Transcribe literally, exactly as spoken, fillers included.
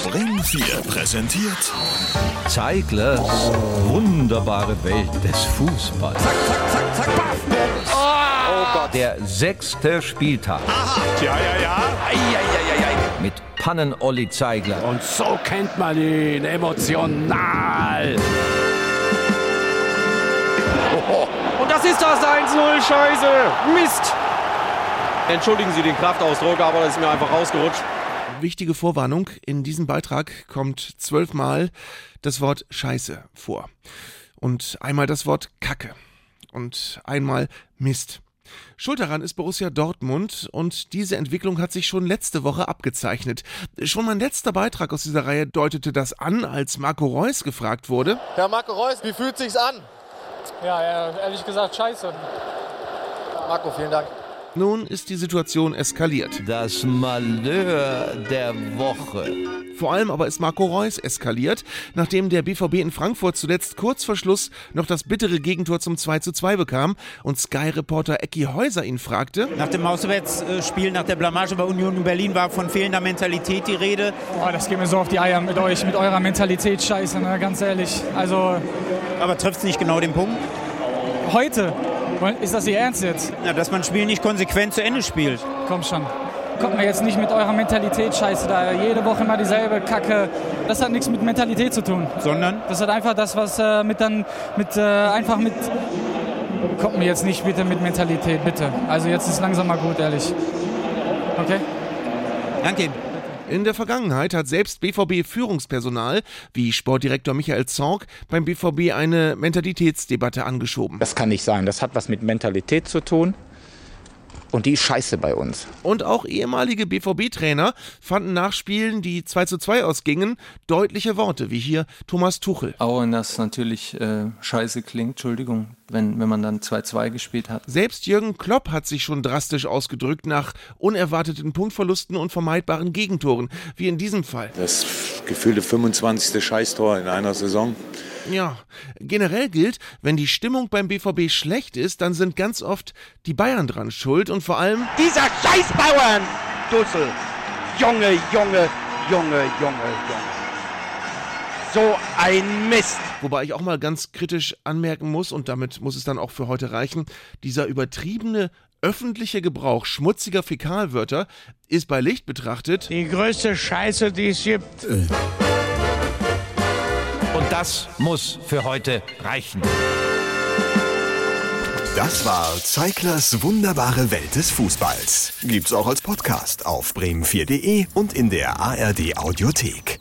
Bremen vier präsentiert Zeiglers wunderbare Welt des Fußballs. Zack, zack, zack, zack, paff. Oh, oh Gott. Der sechste Spieltag. Aha. Ja, ja, ja. Ei, ei, ei, ei. Mit Pannen-Olli Zeigler. Und so kennt man ihn, emotional. Oh, und das ist das eins null, Scheiße. Mist. Entschuldigen Sie den Kraftausdruck, aber das ist mir einfach rausgerutscht. Wichtige Vorwarnung, in diesem Beitrag kommt zwölfmal das Wort Scheiße vor. Und einmal das Wort Kacke. Und einmal Mist. Schuld daran ist Borussia Dortmund und diese Entwicklung hat sich schon letzte Woche abgezeichnet. Schon mein letzter Beitrag aus dieser Reihe deutete das an, als Marco Reus gefragt wurde. Herr Marco Reus, wie fühlt sich's an? Ja, ehrlich gesagt scheiße. Marco, vielen Dank. Nun ist die Situation eskaliert. Das Malheur der Woche. Vor allem aber ist Marco Reus eskaliert, nachdem der B V B in Frankfurt zuletzt kurz vor Schluss noch das bittere Gegentor zum zwei zu zwei bekam und Sky-Reporter Ecki Häuser ihn fragte. Nach dem Auswärtsspiel, nach der Blamage bei Union in Berlin war von fehlender Mentalität die Rede. Boah, das geht mir so auf die Eier mit euch, mit eurer Mentalität, scheiße, ne? Ganz ehrlich. Also. Aber trifft es nicht genau den Punkt? Heute? Ist das Ihr Ernst jetzt? Ja, dass man ein Spiel nicht konsequent zu Ende spielt. Komm schon. Kommt mir jetzt nicht mit eurer Mentalität scheiße da. Jede Woche immer dieselbe Kacke. Das hat nichts mit Mentalität zu tun. Sondern? Das hat einfach das, was äh, mit dann, mit, äh, einfach mit... Kommt mir jetzt nicht bitte mit Mentalität, bitte. Also jetzt ist langsam mal gut, ehrlich. Okay? Danke. In der Vergangenheit hat selbst B V B-Führungspersonal wie Sportdirektor Michael Zorc beim B V B eine Mentalitätsdebatte angeschoben. Das kann nicht sein. Das hat was mit Mentalität zu tun. Und die ist scheiße bei uns. Und auch ehemalige B V B-Trainer fanden nach Spielen, die zwei zu zwei ausgingen, deutliche Worte, wie hier Thomas Tuchel. Auch wenn das natürlich äh, scheiße klingt, Entschuldigung, wenn, wenn man dann zwei zu zwei gespielt hat. Selbst Jürgen Klopp hat sich schon drastisch ausgedrückt nach unerwarteten Punktverlusten und vermeidbaren Gegentoren, wie in diesem Fall. Das gefühlte fünfundzwanzigste Scheißtor in einer Saison. Ja, generell gilt, wenn die Stimmung beim B V B schlecht ist, dann sind ganz oft die Bayern dran schuld und vor allem Dieser Scheißbauern! Dussel! Junge, Junge, Junge, Junge, Junge. So ein Mist! Wobei ich auch mal ganz kritisch anmerken muss, und damit muss es dann auch für heute reichen, dieser übertriebene öffentliche Gebrauch schmutziger Fäkalwörter ist bei Licht betrachtet die größte Scheiße, die es gibt. Äh. Und das muss für heute reichen. Das war Zeiglers wunderbare Welt des Fußballs. Gibt's auch als Podcast auf bremen vier punkt de und in der A R D Audiothek.